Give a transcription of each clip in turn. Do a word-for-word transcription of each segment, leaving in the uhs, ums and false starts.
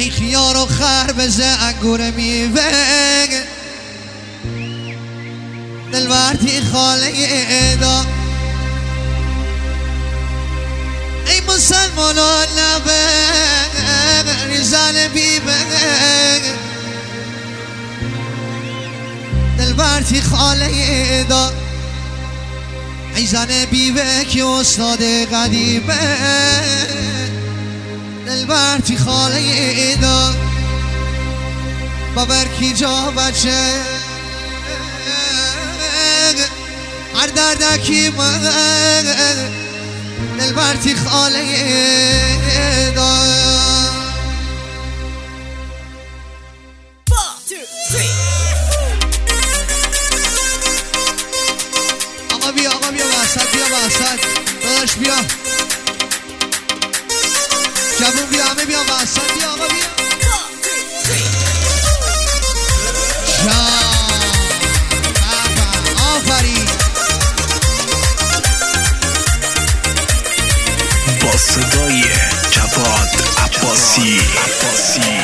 ای خیار و خربزه انگور میوه دلوردی خاله ادا ای مسلمان و لبه ریزن بیبه دلوردی خاله ادا ای زن بیوه که استاد قدیمه دلبرتی خاله ایدا بابر کی جا بچه هر دردکی من دلبرتی خاله ایدا آقا بیا آقا بیا وسط بیا وسط داداش بیا جوون بیا همه بیا وسط بیا آقا بیا جان آفرین با صدای جواد عباسی عباسی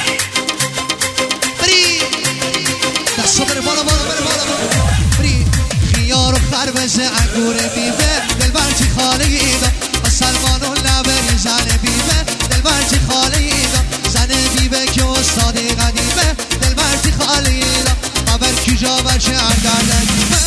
بری دستو بره بالا بالا بره بالا بری خیار و خربزه انگور میوه دلبرتی خاله ایدا با سلمان و لبری زن بیوه دلبرتی خاله ایدا زن بیوه که استاد قدیمه دلبرتی خاله ایدا بابر کی جا بچه هر دردکیمه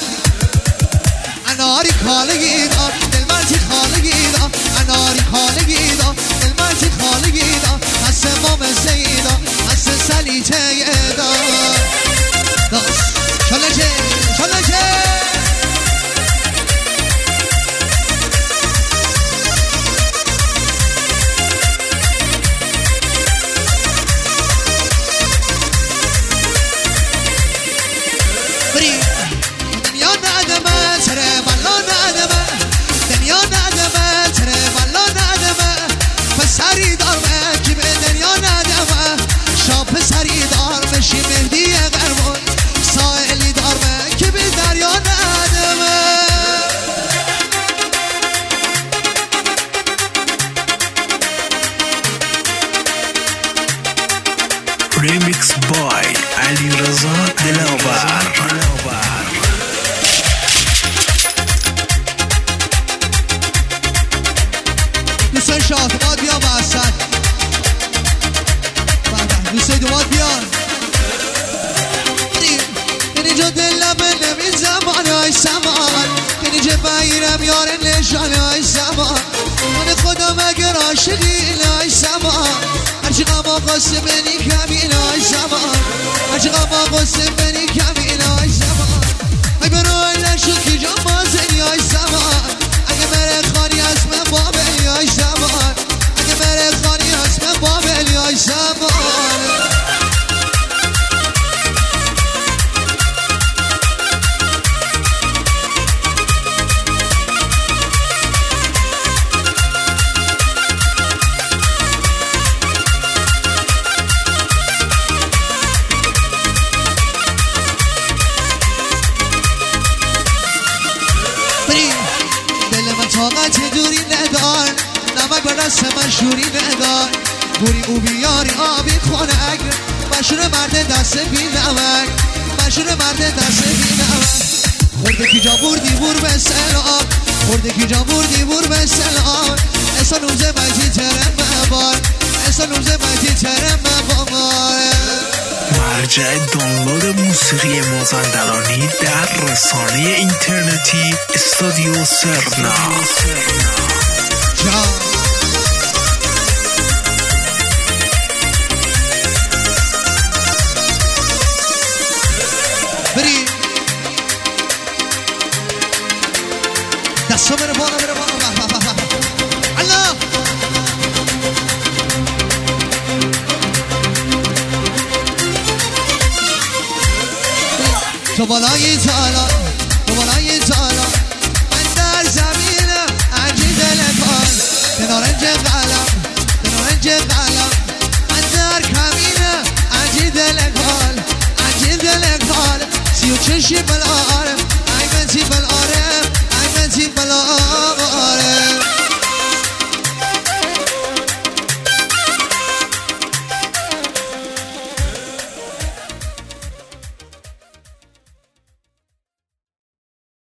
اناری خاله ایدا دلبرتی خاله ایدا اناری خاله ایدا دلبرتی خاله ایدا حس مام زیدا حس سلیته ایدا داست شلجه شلجه دنیا ندمه تره والا ندمه دنیا ندمه تره والا ندمه پسری دارمه که به دنیا ندمه شا پسری دارمه شی مهدی قربان سائلی دارمه که به دریا ندمه ریمیکس بای علی رضا دلاور دوستان شاطبات بیا وسط دوستان دوات بیان کنی جا دلم نمی زمان های سمان کنی جا بایرم یار نشان های سمان من خودم اگر عاشقی های سمان هرچی غم قاسم بنی کمین های سمان هرچی غم قاسم بنی کمین های سمان ای برو نشد که جا مازنی های سمان اگه بره خانی از من بابلی های سمان اگه بره خانی از من بابلی های سمان طاقت دوری ندار نمک و دست من شوری ندار بوری او بیاری آبی خونک مشهور مرد دست بی نمک مشهور مرد دست بی نمک خورده کی جا بردی بور به سلام خورده کی جا بردی بور به سلام اصلا نوزه مجی ترم ببار اصلا نوزه مجی ترم ببار مرجع دانلود موسیقی مازندرانی در رسانه اینترنتی استودیو سرنا جان بری دستو بره بالا بره بالا الله تو بالای تالا تو بالای تالا من در زمینم عجی دل کن کنارنج قلم کنارنج قلم من در کمینم عجی دل کن عجی دل کن سی و چشی بلارم ای منتی بلارم ای منتی بلارم